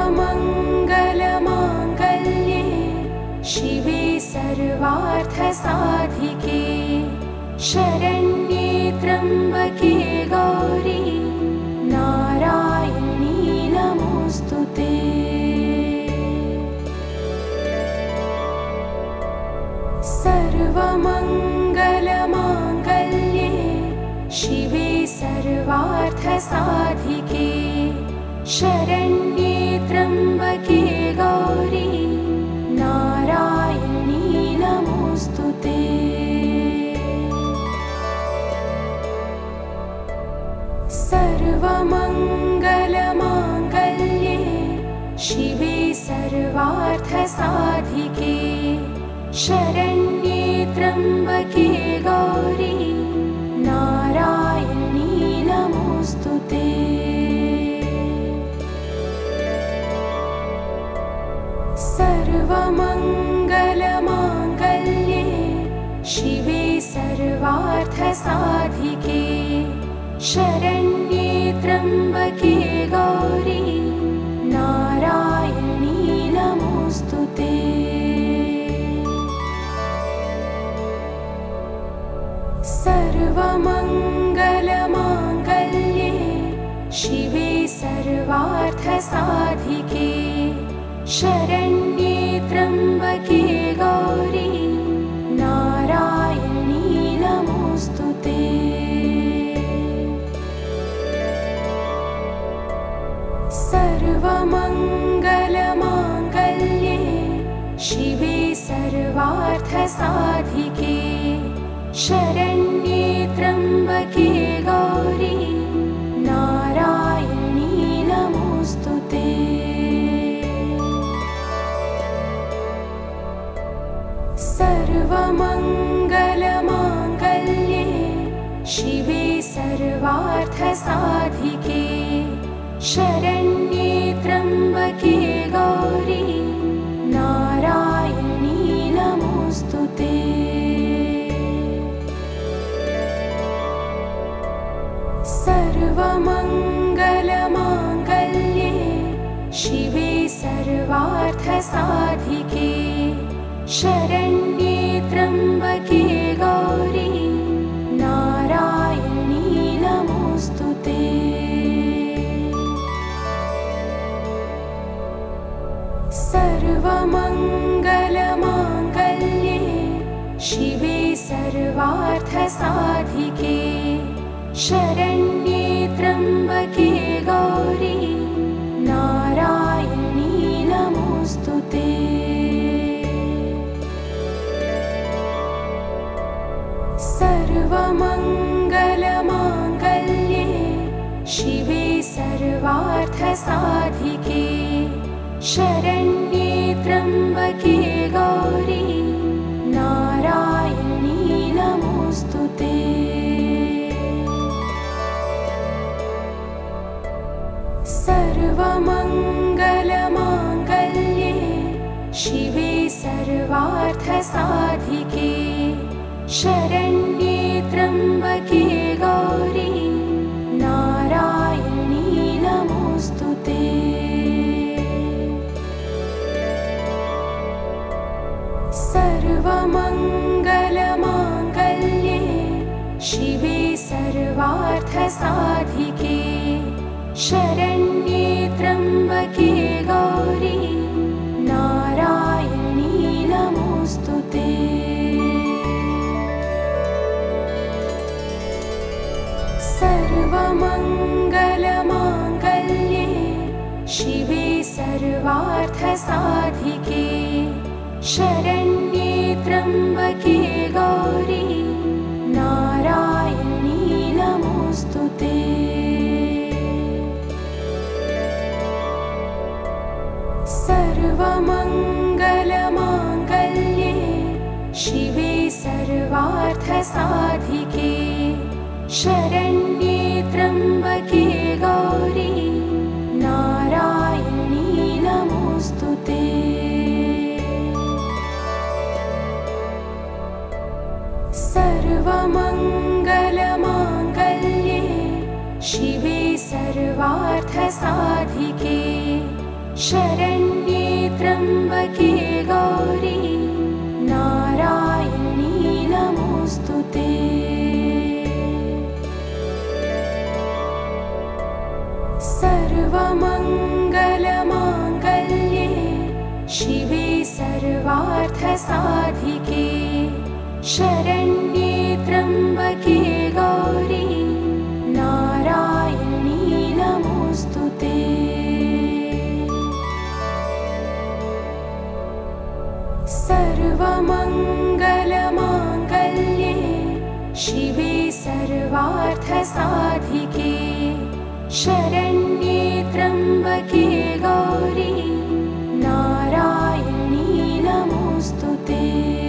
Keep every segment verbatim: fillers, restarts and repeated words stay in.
सर्वमङ्गलमाङ्गल्ये शिवे सर्वार्थसाधिके शरण्ये त्र्यम्बके गौरी नारायणी नमोऽस्तुते। सर्वमङ्गलमाङ्गल्ये शिवे सर्वार्थसाधिके शरण्ये त्र्यम्बके गौरी नारायणी नमोऽस्तुते। सर्वमङ्गलमाङ्गल्ये शिवे सर्वार्थसाधिके शरण्ये त्र्यम्बके गौरी नारायणी नमोऽस्तुते। सर्वमङ्गलमाङ्गल्ये शिवे सर्वार्थसाधिके शरण्ये त्र्यम्बके गौरी नारायणी नमोऽस्तुते। सर्वमङ्गलमाङ्गल्ये शिवे सर्वार्थसाधिके शरण्ये त्र्यम्बके गौरी नारायणी नमोऽस्तुते। सर्वमङ्गलमाङ्गल्ये शिवे सर्वार्थसाधिके शरण्ये त्र्यम्बके गौरी नारायणी नमोऽस्तुते। सर्वमङ्गलमाङ्गल्ये शिवे सर्वार्थसाधिके शरण्ये त्र्यम्बके गौरी नारायणी नमोऽस्तुते। सर्वमङ्गलमाङ्गल्ये शिवे सर्वार्थसाधिके शरण्ये त्र्यम्बके गौरी नारायणी नमोऽस्तुते। सर्वमङ्गलमाङ्गल्ये शिवे सर्वार्थसाधिके शरण्ये त्र्यम्बके गौरी नारायणी नमोऽस्तुते। सर्वमङ्गलमाङ्गल्ये शिवे सर्वार्थसाधिके शरण्ये त्र्यम्बके गौरी नारायणी नमोऽस्तुते। सर्वमङ्गलमाङ्गल्ये शिवे सर्वार्थसाधिके शरण्ये त्र्यम्बके गौरी नारायणी नमोऽस्तुते। सर्वमङ्गलमाङ्गल्ये शिवे सर्वार्थसाधिके शरण्ये त्र्यम्बके गौरी नारायणी नमोऽस्तुते। सर्वमङ्गलमाङ्गल्ये शिवे सर्वार्थसाधिके शरण्ये त्र्यम्बके गौरी नारायणी नमोऽस्तुते। सर्वमङ्गलमाङ्गल्ये शिवे सर्वार्थसाधिके शरण्ये त्र्यम्बके गौरी नारायणी नमोऽस्तुते। सर्वमङ्गलमाङ्गल्ये शिवे सर्वार्थसाधिके शरण्ये त्र्यम्बके गौरी नारायणी नमोऽस्तु ते। सर्वमङ्गलमाङ्गल्ये शिवे सर्वार्थसाधिके शरण्ये त्र्यम्बके गौरी नारायणी नमोऽस्तु ते। सर्वमङ्गलमाङ्गल्ये शिवे सर्वार्थसाधिके शरण्ये त्र्यम्बके गौरी नारायणी नमोऽस्तु ते।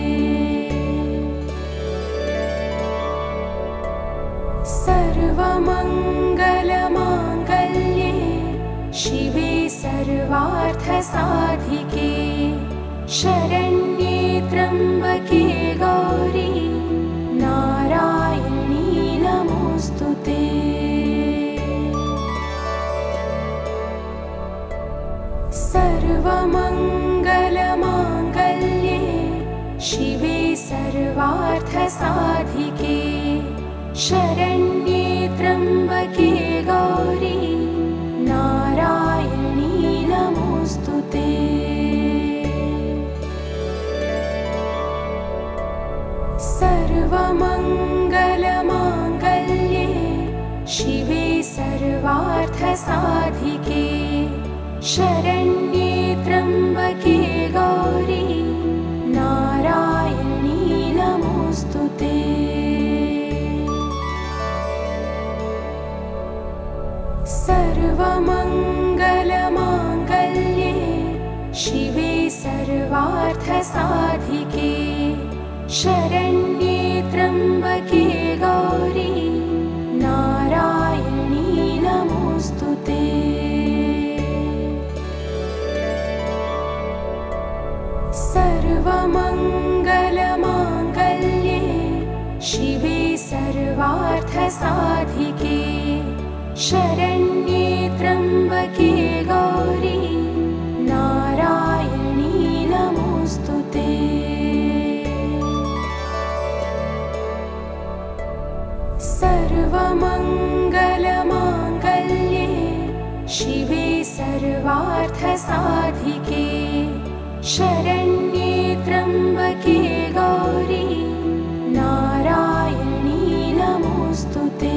सर्वमङ्गलमाङ्गल्ये शिवे सर्वार्थसाधिके शरण्ये त्र्यम्बके गौरी नारायणी नमोऽस्तु ते। सर्वमङ्गलमाङ्गल्ये शिवे सर्वार्थसाधिके शरण्ये त्र्यम्बके गौरी नारायणी नमोऽस्तु ते। सर्वमङ्गलमाङ्गल्ये शिवे सर्वार्थसाधिके शरण्ये त्र्यम्बके गौरी नारायणी नमोऽस्तु ते। सर्वमङ्गलमाङ्गल्ये शिवे सर्वार्थसाधिके शरण्ये त्र्यम्बके गौरी नारायणी नमोऽस्तु ते। सर्वमङ्गलमाङ्गल्ये शिवे सर्वार्थसाधिके शरण्ये त्र्यम्बके गौरी नारायणी नमोऽस्तु ते। सर्वमङ्गलमाङ्गल्ये शिवे सर्वार्थसाधिके शरण्ये त्र्यम्बके गौरी नारायणी नमोऽस्तु ते।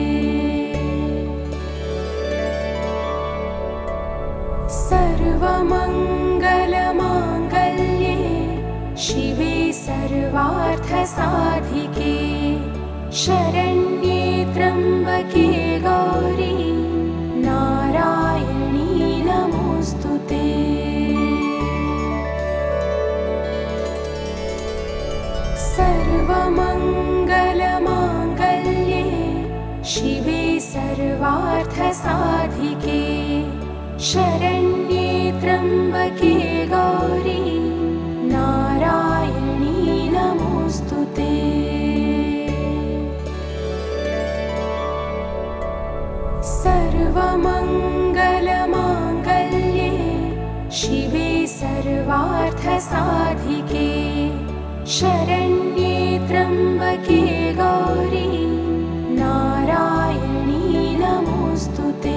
सर्वमङ्गलमाङ्गल्ये शिवे सर्वार्थसाधिके शरण्ये त्र्यम्बके गौरी नारायणी नमोऽस्तु ते। सर्वमङ्गलमाङ्गल्ये शिवे सर्वार्थसाधिके शरण्ये त्र्यम्बके गौरी नारायणी नमोऽस्तु ते। सर्वमङ्गलमाङ्गल्ये शिवे सर्वार्थसाधिके शरण्ये त्र्यम्बके गौरी नारायणी नमोऽस्तु ते।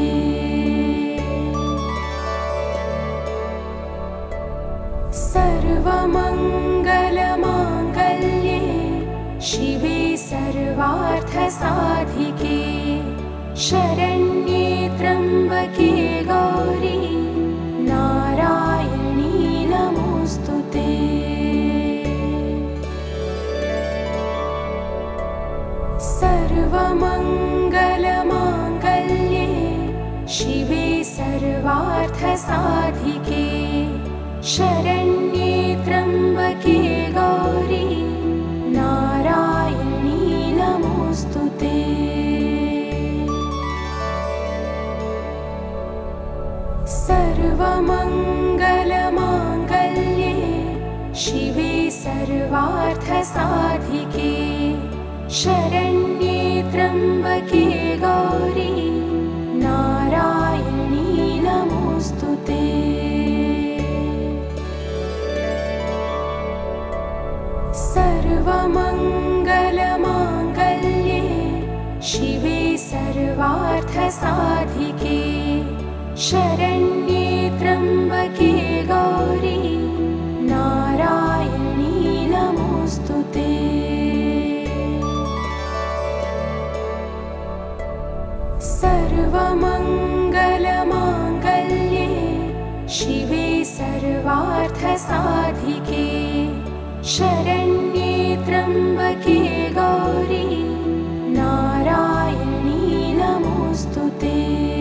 सर्वमङ्गलमाङ्गल्ये शिवे सर्वार्थसाधिके शरण्ये त्र्यम्बके गौरी नारायणी नमोऽस्तु ते। सर्वमङ्गलमाङ्गल्ये शिवे सर्वार्थसाधिके शरण्ये त्र्यम्बके गौरी नारायणी नमोऽस्तु ते। सर्वमङ्गलमाङ्गल्ये शिवे सर्वार्थसाधिके शरण्ये त्र्यम्बके गौरी नारायणी नमोऽस्तु ते। सर्वमङ्गलमाङ्गल्ये शिवे सर्वार्थसाधिके शरण्ये त्र्यम्बके गौरी नारायणी नमोऽस्तुते। सर्वमङ्गलमाङ्गल्ये शिवे सर्वार्थसाधिके शरण्ये त्र्यम्बके गौरी नारायणी नमोऽस्तुते।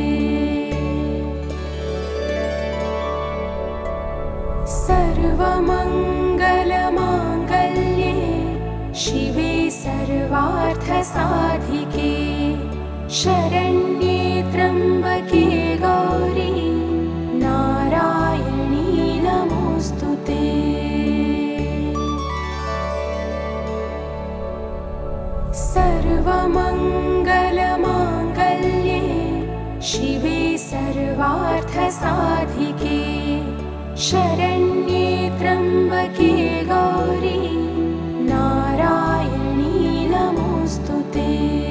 सर्वमङ्गलमाङ्गल्ये शिवे सर्वार्थसाधिके शरण्ये त्र्यम्बके गौरी नारायणी नमोऽस्तुते। सर्वमङ्गलमाङ्गल्ये शिवे सर्वार्थसाधिके शरण्ये त्र्यम्बके गौरी नारायणी नमोऽस्तुते।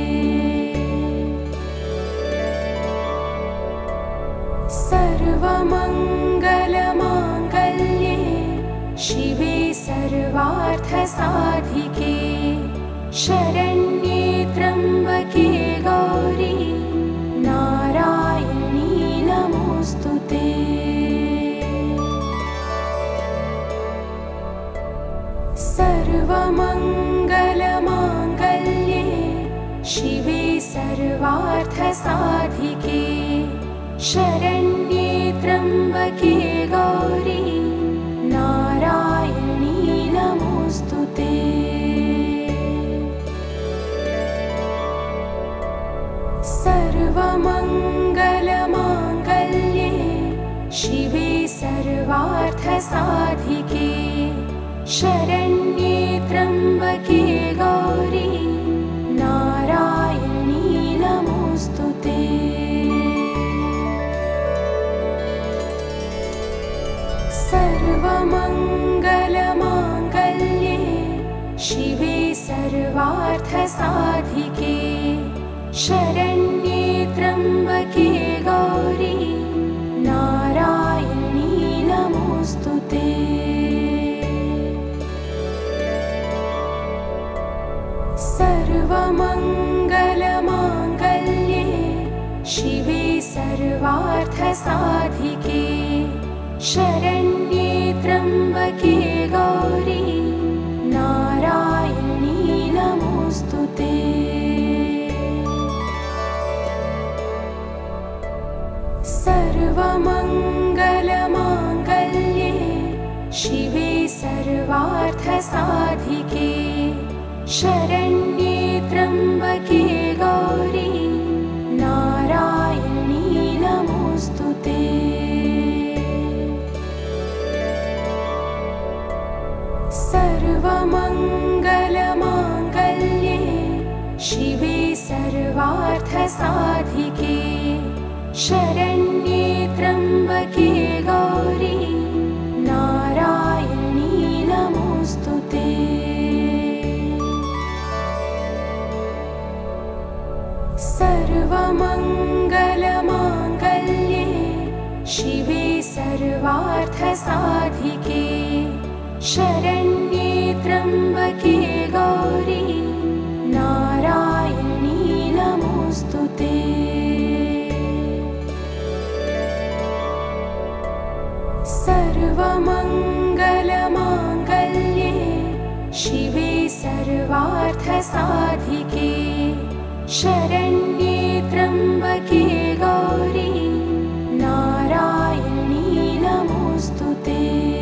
सर्वमङ्गलमाङ्गल्ये शिवे सर्वार्थसाधिके शरण्ये त्र्यम्बके गौरी नारायणी नमोऽस्तुते। सर्वमङ्गलमाङ्गल्ये शिवे सर्वार्थसाधिके शरण्ये त्र्यम्बके गौरी नारायणी नमोऽस्तुते। सर्वमङ्गलमाङ्गल्ये शिवे सर्वार्थसाधिके शरण्ये त्र्यम्बके गौरी नारायणी नमोऽस्तुते। सर्वमङ्गलमाङ्गल्ये शिवे सर्वार्थसाधिके शरण्ये त्र्यम्बके गौरी नारायणी नमोऽस्तुते। सर्वमङ्गलमाङ्गल्ये शिवे सर्वार्थसाधिके शरण्ये त्र्यम्बके गौरी नारायणी नमोऽस्तुते। सर्वमङ्गलमाङ्गल्ये शिवे सर्वार्थसाधिके शरण्ये त्र्यम्बके गौरी नारायणी नमोऽस्तुते। सर्वमङ्गलमाङ्गल्ये शिवे सर्वार्थसाधिके शरण्ये त्र्यम्बके गौरी नारायणी नमोऽस्तुते। सर्वमङ्गलमाङ्गल्ये शिवे सर्वार्थसाधिके शरण्ये त्र्यम्बके गौरी नारायणी नमोऽस्तुते। सर्वमङ्गलमाङ्गल्ये शिवे सर्वार्थसाधिके शरण्ये त्र्यम्बके गौरी नारायणी नमोऽस्तुते।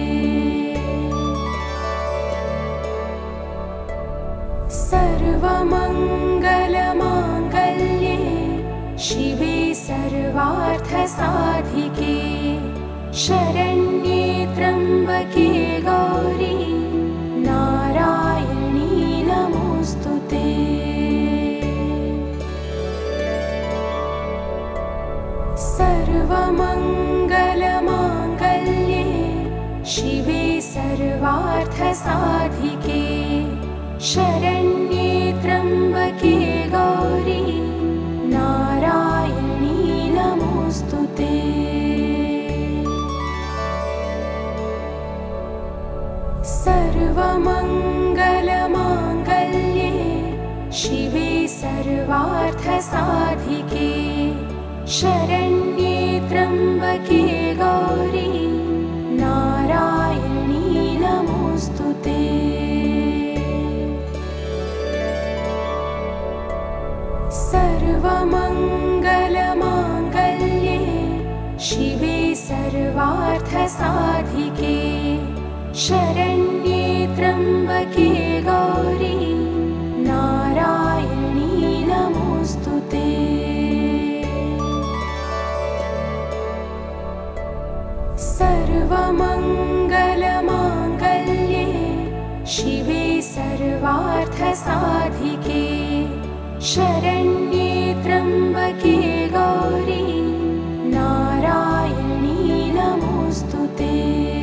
सर्वमङ्गलमाङ्गल्ये शिवे सर्वार्थसाधिके शरण्ये त्र्यम्बके गौरी नारायणी नमोऽस्तुते। सर्वमङ्गलमाङ्गल्ये शिवे सर्वार्थसाधिके शरण्ये त्र्यम्बके गौरी नारायणी नमोऽस्तु ते। सर्वमङ्गलमाङ्गल्ये शिवे सर्वार्थसाधिके शरण्ये त्र्यम्बके गौरी नारायणी नमोऽस्तु ते। सर्वमङ्गलमाङ्गल्ये शिवे सर्वार्थसाधिके शरण्ये त्र्यम्बके गौरी नारायणी नमोऽस्तु ते। सर्वमङ्गलमाङ्गल्ये शिवे सर्वार्थसाधिके शरण्ये त्र्यम्बके गौरी नारायणी नमोऽस्तु ते।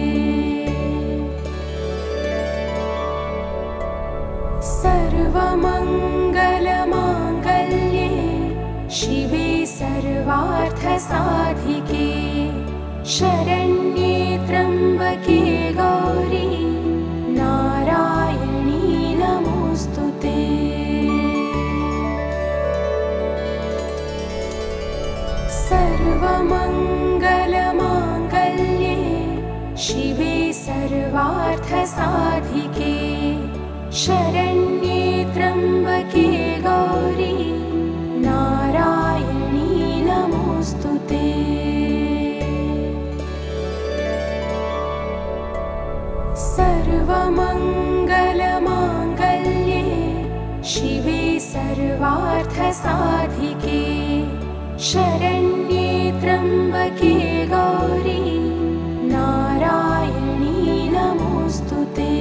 सर्वमङ्गलमाङ्गल्ये शिवे सर्वार्थसाधिके शरण्ये त्र्यम्बके गौरी नारायणी नमोऽस्तु ते। सर्वमङ्गलमाङ्गल्ये शिवे सर्वार्थसाधिके शरण्ये त्र्यम्बके गौरी नारायणी नमोऽस्तु ते। सर्वमङ्गलमाङ्गल्ये शिवे सर्वार्थसाधिके शरण्ये त्र्यम्बके गौरी नारायणी नमोऽस्तु ते।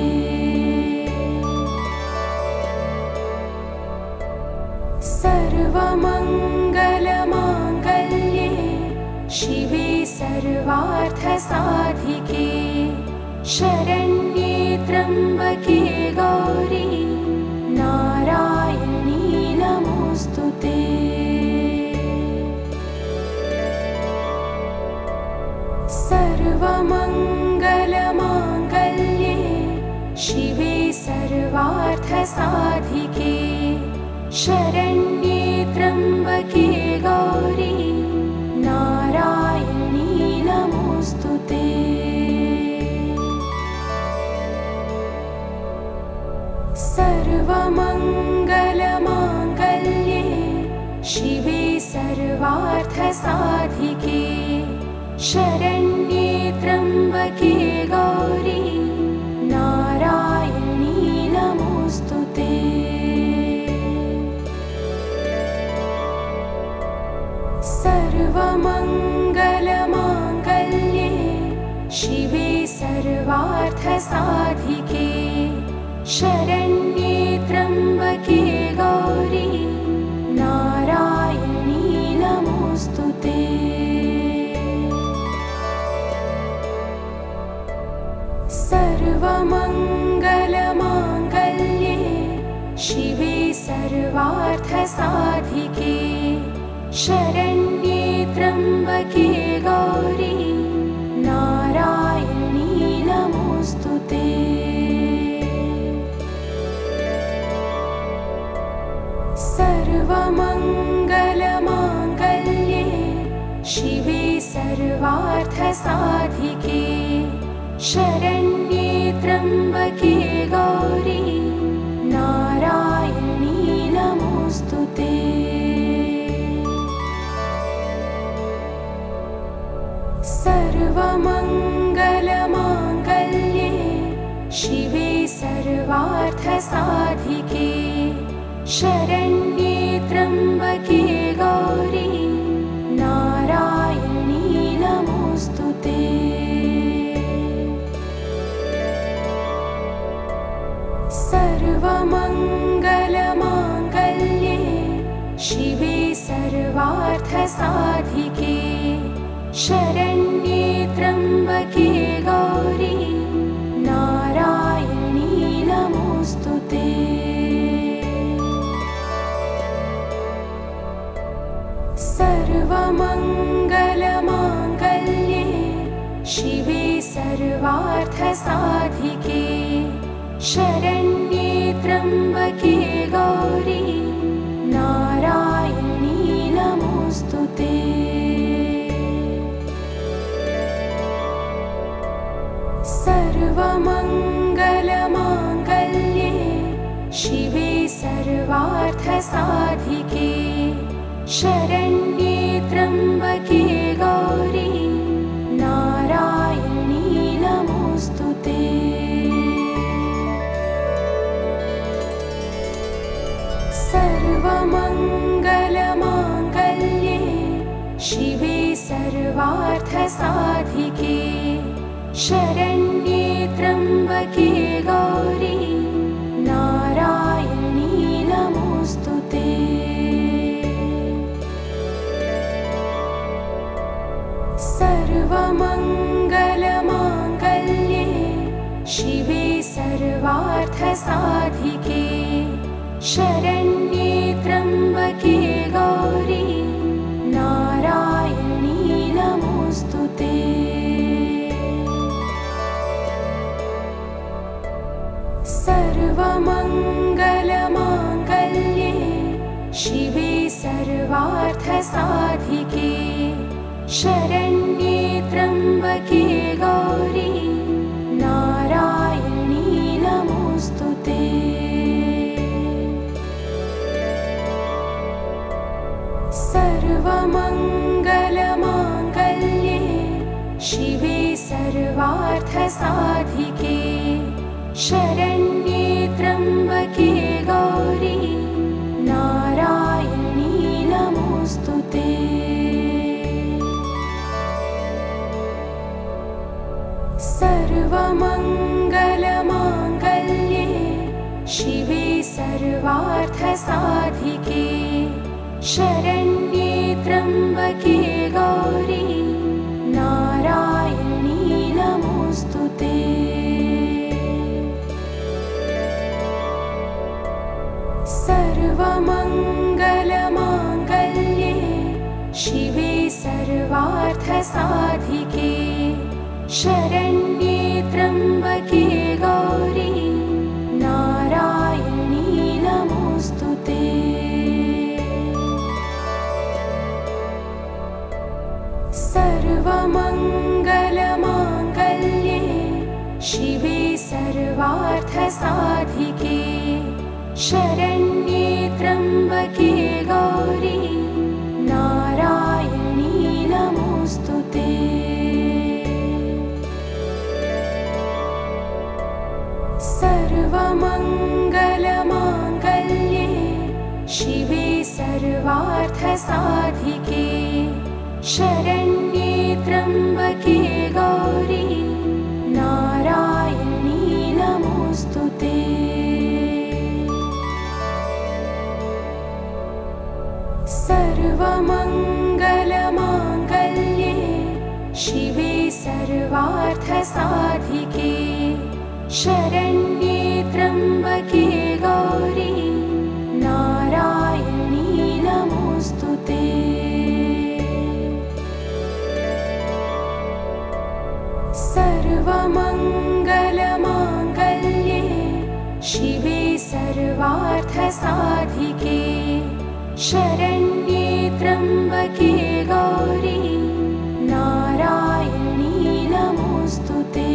सर्वमङ्गलमाङ्गल्ये शिवे सर्वार्थसाधिके शरण्ये त्र्यम्बके गौरी नारायणी नमोऽस्तु ते। सर्वमङ्गलमाङ्गल्ये शिवे सर्वार्थसाधिके शरण्ये त्र्यम्बके गौरी नारायणी नमोऽस्तु ते। सर्वमङ्गलमाङ्गल्ये शिवे सर्वार्थसाधिके शरण्ये त्र्यम्बके गौरी नारायणी नमोऽस्तु ते। सर्वमङ्गलमाङ्गल्ये शिवे सर्वार्थसाधिके शरण्ये त्र्यम्बके गौरी नारायणी नमोऽस्तु ते। सर्वमङ्गलमाङ्गल्ये शिवे सर्वार्थसाधिके शरण्ये त्र्यम्बके गौरी नारायणी नमोऽस्तु ते। सर्वमङ्गलमाङ्गल्ये शिवे सर्वार्थसाधिके शरण्ये त्र्यम्बके गौरी नारायणी नमोऽस्तु ते। सर्वमङ्गलमाङ्गल्ये शिवे सर्वार्थसाधिके शरण्ये त्र्यम्बके गौरी नारायणी नमोऽस्तु ते। सर्वमङ्गलमाङ्गल्ये शिवे सर्वार्थसाधिके शरण्ये त्र्यम्बके गौरी नारायणी नमोऽस्तु ते। सर्वार्थसाधिके शरण्ये त्र्यम्बके गौरी नारायणी नमोऽस्तुते। सर्वमङ्गलमाङ्गल्ये शिवे सर्वार्थसाधिके शरण्ये त्र्यम्बके गौरी नारायणी नमोऽस्तुते। सर्वमङ्गलमाङ्गल्ये शिवे सर्वार्थसाधिके शरण्ये त्र्यम्बके गौरी नारायणी नमोऽस्तुते। सर्वमङ्गलमाङ्गल्ये शिवे सर्वार्थसाधिके शरण्ये त्र्यम्बके गौरी नारायणी नमोऽस्तुते। सर्वमङ्गलमाङ्गल्ये शिवे सर्वार्थसाधिके शरण्ये त्र्यम्बके गौरी नारायणी नमोऽस्तुते। सर्वमङ्गलमाङ्गल्ये शिवे सर्वार्थसाधिके शरण्ये त्र्यम्बके गौरी नारायणी नमोऽस्तुते। सर्वमङ्गलमाङ्गल्ये शिवे सर्वार्थसाधिके शरण्ये त्र्यम्बके गौरी नारायणी नमोऽस्तुते। सर्वमङ्गलमाङ्गल्ये शिवे सर्वार्थसाधिके शरण्ये त्र्यम्बके गौरी नारायणी नमोऽस्तुते। सर्वमङ्गलमाङ्गल्ये शिवे सर्वार्थसाधिके शरण्ये त्र्यम्बके गौरी नारायणी नमोऽस्तुते। सर्वमङ्गलमाङ्गल्ये शिवे सर्वार्थसाधिके शरण्ये त्र्यम्बके गौरी नारायणी नमोऽस्तुते। सर्वमङ्गलमाङ्गल्ये शिवे सर्वार्थसाधिके शरण्ये त्र्यम्बके गौरी नारायणी नमोऽस्तुते। सर्वमङ्गलमाङ्गल्ये शिवे सर्वार्थसाधिके शरण्ये त्र्यम्बके गौरी नारायणी नमोऽस्तुते।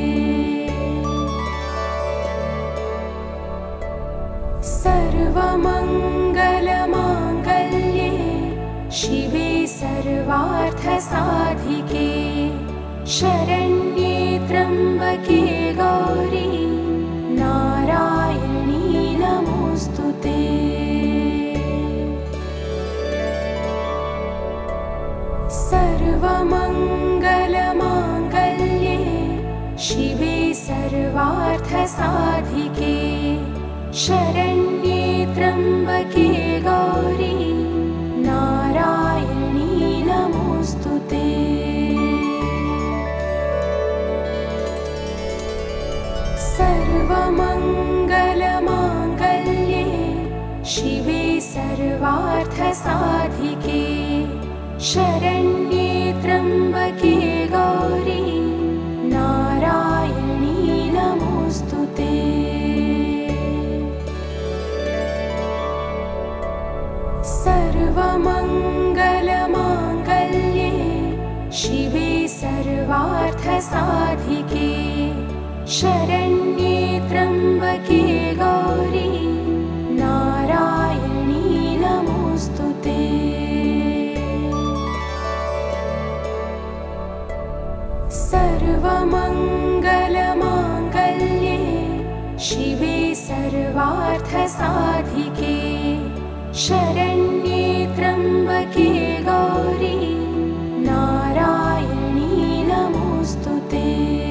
सर्वमङ्गलमाङ्गल्ये शिवे सर्वार्थसाधिके शरण्ये त्र्यम्बके गौरी नारायणी नमोऽस्तुते। सर्वमङ्गलमाङ्गल्ये शिवे सर्वार्थसाधिके शरण्ये त्र्यम्बके गौरी नारायणी नमोऽस्तुते। सर्वमङ्गलमाङ्गल्ये शिवे सर्वार्थसाधिके शरण्ये त्र्यम्बके गौरी नारायणी सर्वमङ्गलमाङ्गल्ये शिवे सर्वार्थसाधिके शरण्ये त्र्यम्बके गौरी नारायणी नमोऽस्तुते। सर्वमङ्गलमाङ्गल्ये शिवे सर्वार्थसाधिके शरण्ये त्र्यम्बके गौरी नारायणी नमोऽस्तुते।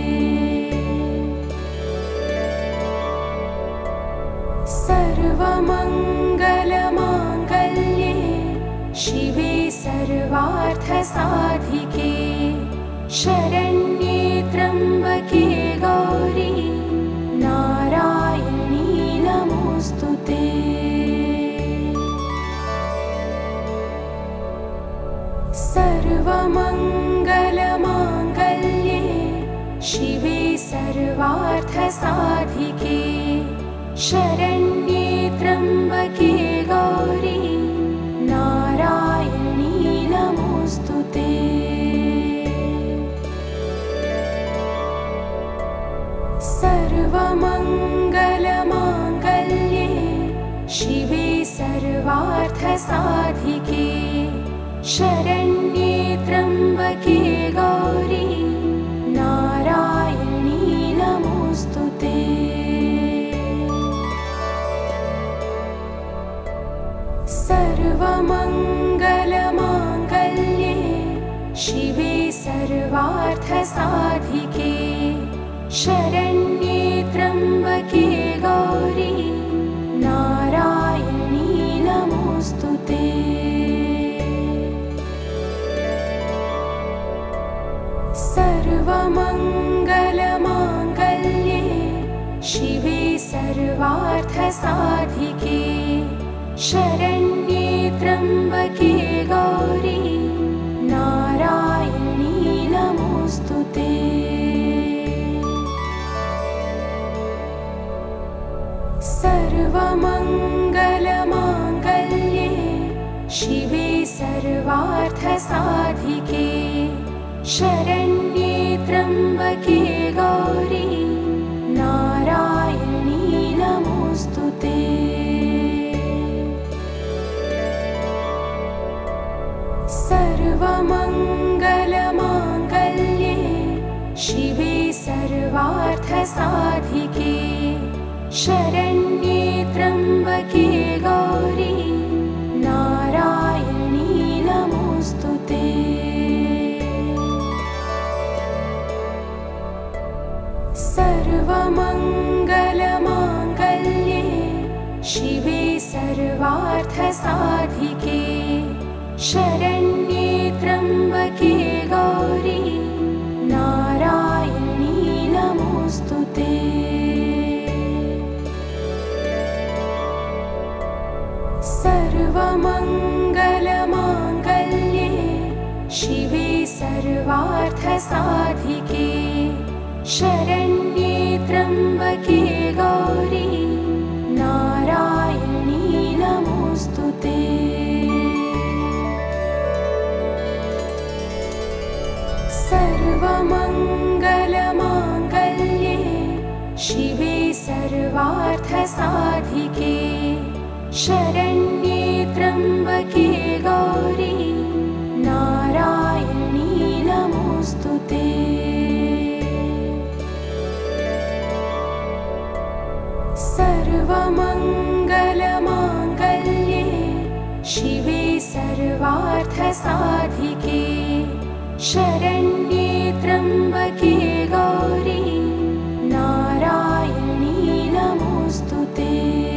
सर्वमङ्गलमाङ्गल्ये शिवे सर्वार्थसाधिके शरण्ये त्र्यम्बके गौरी नारायणी नमोऽस्तुते। सर्वमङ्गलमाङ्गल्ये शिवे सर्वार्थसाधिके शरण्ये त्र्यम्बके गौरी नारायणी नमोऽस्तुते। सर्वमङ्गलमाङ्गल्ये शिवे सर्वार्थसाधिके शरण्ये त्र्यम्बके गौरी नारायणी नमोऽस्तुते। सर्वमङ्गलमाङ्गल्ये शिवे सर्वार्थसाधिके शरण्ये त्र्यम्बके गौरी नारायणी नमोऽस्तुते। सर्वमङ्गलमाङ्गल्ये शिवे सर्वार्थसाधिके शरण्ये त्र्यम्बके गौरी नारायणी नमोऽस्तुते। सर्वमङ्गलमाङ्गल्ये शिवे सर्वार्थसाधिके शरण्ये त्र्यम्बके गौरी नारायणी नमोऽस्तुते। सर्वमङ्गलमाङ्गल्ये शिवे सर्वार्थसाधिके शरण्ये त्र्यम्बके गौरी नारायणी नमोऽस्तुते। सर्वमङ्गलमाङ्गल्ये शिवे सर्वार्थसाधिके शरण्ये त्र्यम्बके गौरी नारायणी नमोऽस्तुते। सर्वमङ्गलमाङ्गल्ये शिवे सर्वार्थसाधिके शरण्ये त्र्यम्बके गौरी नारायणी नमोऽस्तुते। सर्वमङ्गलमाङ्गल्ये शिवे सर्वार्थसाधिके शरण्ये त्र्यम्बके गौरी नारायणी नमोऽस्तुते। सर्वमङ्गलमाङ्गल्ये शिवे सर्वार्थसाधिके शरण्ये त्र्यम्बके गौरी नारायणी नमोऽस्तुते।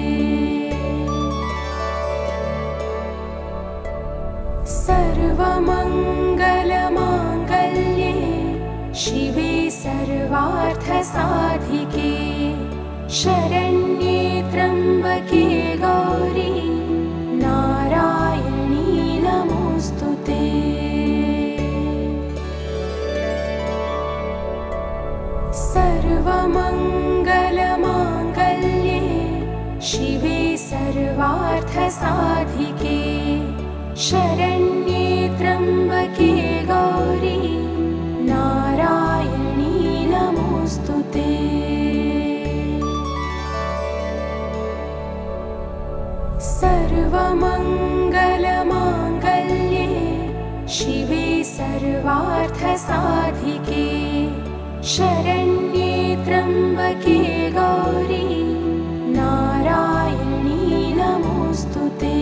सर्वमङ्गलमाङ्गल्ये शिवे सर्वार्थसाधिके शरण्ये त्र्यम्बके गौरी नारायणी नमोऽस्तुते। सर्वमङ्गलमाङ्गल्ये शिवे सर्वार्थसाधिके शरण्ये त्र्यम्बके गौरी नारायणी नमोऽस्तु ते। सर्वमङ्गलमाङ्गल्ये शिवे सर्वार्थसाधिके शरण्ये त्र्यम्बके गौरी नारायणी नमोऽस्तु ते।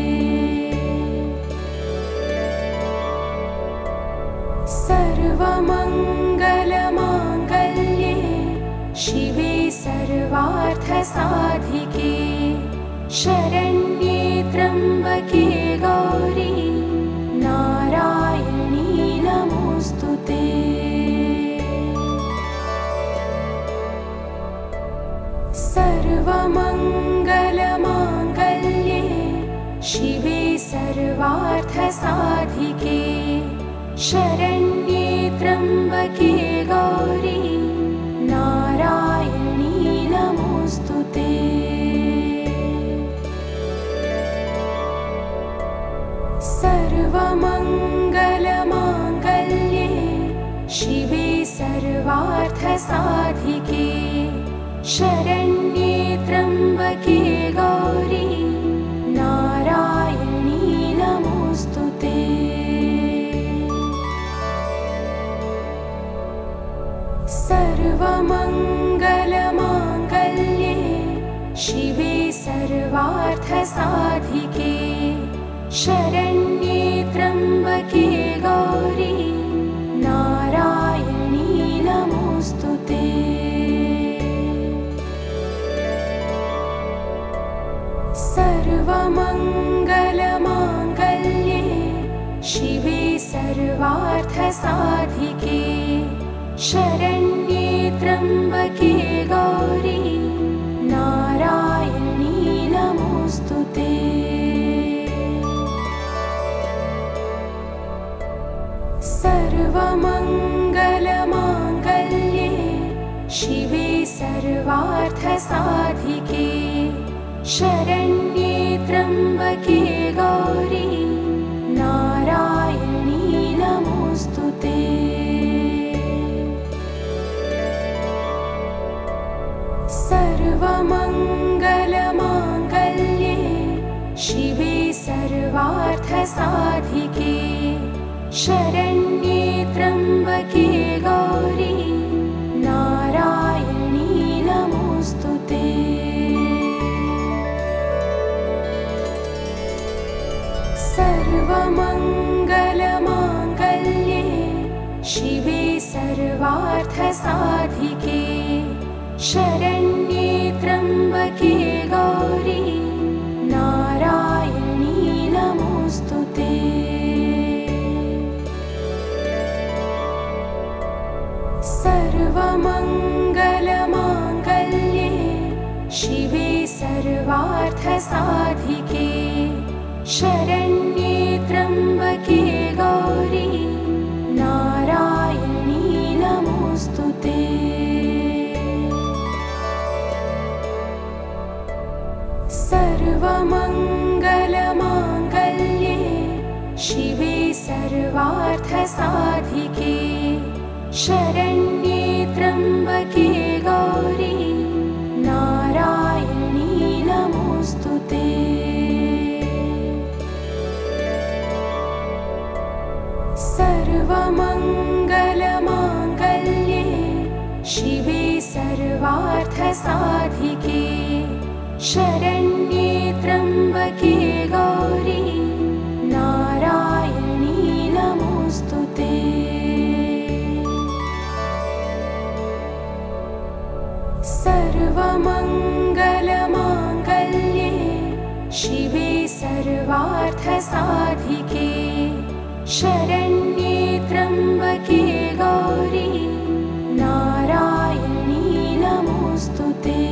सर्वमङ्गलमाङ्गल्ये शिवे सर्वार्थसाधिके शरण्ये त्र्यम्बके गौरी नारायणी नमोऽस्तु ते। सर्वमङ्गलमाङ्गल्ये शिवे सर्वार्थसाधिके शरण्ये त्र्यम्बके गौरी नारायणी नमोऽस्तु ते। सर्वमङ्गलमाङ्गल्ये शिवे सर्वार्थसाधिके शरण्ये त्र्यम्बके गौरी नारायणी नमोऽस्तु ते। सर्वमङ्गलमाङ्गल्ये शिवे सर्वार्थसाधिके शरण्ये त्र्यम्बके गौरी नारायणी नमोऽस्तु ते। सर्वमङ्गलमाङ्गल्ये शिवे सर्वार्थसाधिके शरण्ये त्र्यम्बके गौरी नारायणी नमोऽस्तु ते। सर्वमङ्गलमाङ्गल्ये शिवे सर्वार्थसाधिके शरण्ये त्र्यम्बके गौरी नारायणी नमोऽस्तु ते। सर्वमङ्गलमाङ्गल्ये शिवे सर्वार्थसाधिके शरण्ये त्र्यम्बके गौरी नारायणी नमोऽस्तु ते। सर्वमङ्गलमाङ्गल्ये शिवे सर्वार्थसाधिके शरण्ये त्र्यम्बके गौरी नारायणी नमोऽस्तु ते। सर्वमङ्गलमाङ्गल्ये शिवे सर्वार्थसाधिके शरण्ये त्र्यम्बके गौरी नारायणी नमोऽस्तु ते। सर्वमङ्गलमाङ्गल्ये शिवे सर्वार्थसाधिके शरण्ये त्र्यम्बके गौरी नारायणी नमोऽस्तु ते। सर्वमङ्गलमाङ्गल्ये शिवे सर्वार्थसाधिके शरण्ये त्र्यम्बके गौरी नारायणी नमोऽस्तु ते। सर्वमङ्गलमाङ्गल्ये शिवे सर्वार्थसाधिके शरण्ये त्र्यम्बके गौरी नारायणी नमोऽस्तु ते।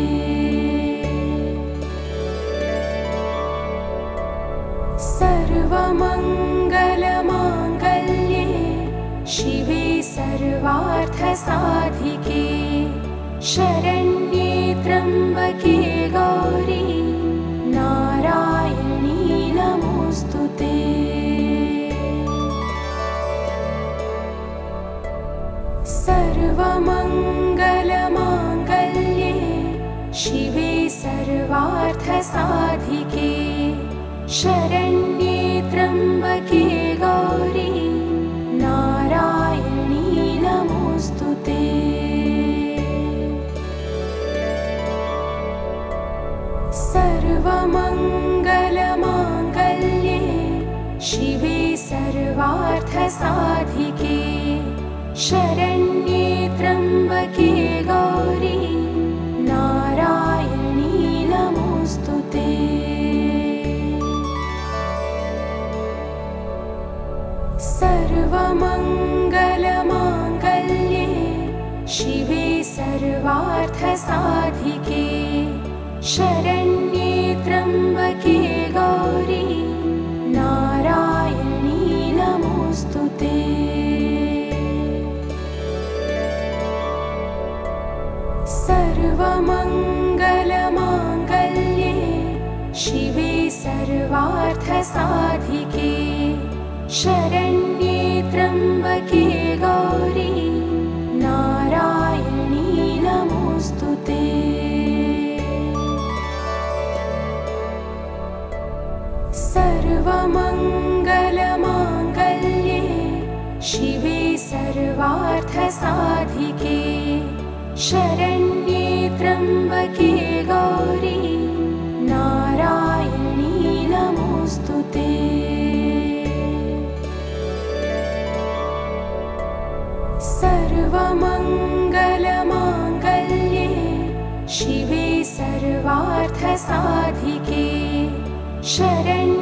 सर्वमङ्गलमाङ्गल्ये शिवे सर्वार्थसाधिके शरण्ये त्र्यम्बके गौरी नारायणी नमोऽस्तु ते। सर्वार्थसाधिके शरण्ये त्र्यम्बके गौरी नारायणी नमोऽस्तु ते। सर्वमङ्गलमाङ्गल्ये शिवे सर्वार्थसाधिके शरण्ये त्र्यम्बके गौरी नारायणी नमोऽस्तु ते। सर्वमङ्गलमाङ्गल्ये शिवे सर्वार्थसाधिके शरण्ये त्र्यम्बके गौरी नारायणी नमोऽस्तु ते। सर्वमङ्गलमाङ्गल्ये शिवे सर्वार्थसाधिके शरण्ये त्र्यम्बके गौरी नारायणी नमोऽस्तु ते। सर्वमङ्गलमाङ्गल्ये शिवे सर्वार्थसाधिके शरण्ये त्र्यम्बके गौरी नारायणी नमोऽस्तु ते। सर्वमङ्गलमाङ्गल्ये शिवे सर्वार्थसाधिके शरण्ये